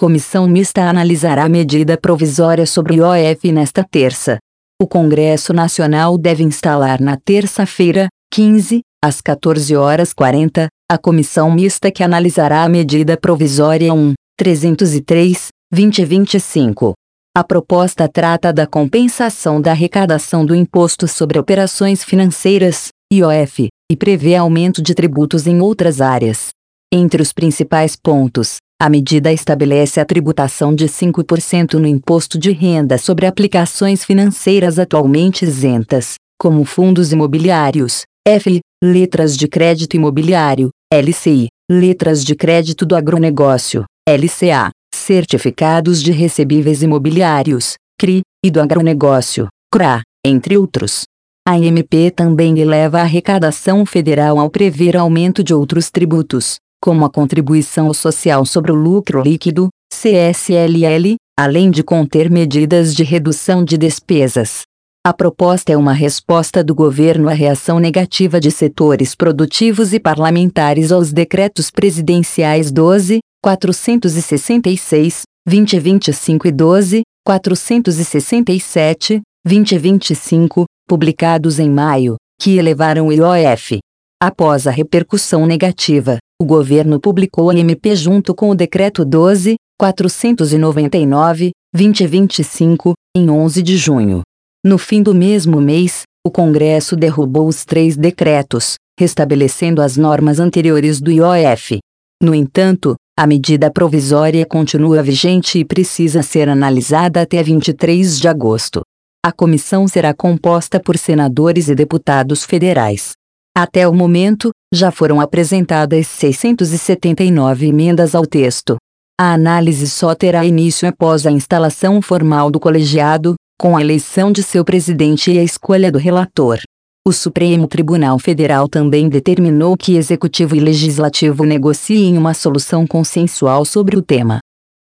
Comissão mista analisará a medida provisória sobre o IOF nesta terça. O Congresso Nacional deve instalar na terça-feira, 15, às 14h40, a comissão mista que analisará a medida provisória 1.303/2025. A proposta trata da compensação da arrecadação do Imposto sobre Operações Financeiras, IOF, e prevê aumento de tributos em outras áreas. Entre os principais pontos, a medida estabelece a tributação de 5% no imposto de renda sobre aplicações financeiras atualmente isentas, como fundos imobiliários, FI, letras de crédito imobiliário, LCI, letras de crédito do agronegócio, LCA, certificados de recebíveis imobiliários, CRI, e do agronegócio, CRA, entre outros. A MP também eleva a arrecadação federal ao prever aumento de outros tributos, como a Contribuição Social sobre o Lucro Líquido, CSLL, além de conter medidas de redução de despesas. A proposta é uma resposta do governo à reação negativa de setores produtivos e parlamentares aos decretos presidenciais 12.466/2025 e 12.467/2025, publicados em maio, que elevaram o IOF. Após a repercussão negativa, o governo publicou a MP junto com o Decreto 12.499/2025, em 11 de junho. No fim do mesmo mês, o Congresso derrubou os 3 decretos, restabelecendo as normas anteriores do IOF. No entanto, a medida provisória continua vigente e precisa ser analisada até 23 de agosto. A comissão será composta por senadores e deputados federais. Até o momento, já foram apresentadas 679 emendas ao texto. A análise só terá início após a instalação formal do colegiado, com a eleição de seu presidente e a escolha do relator. O Supremo Tribunal Federal também determinou que Executivo e Legislativo negociem uma solução consensual sobre o tema.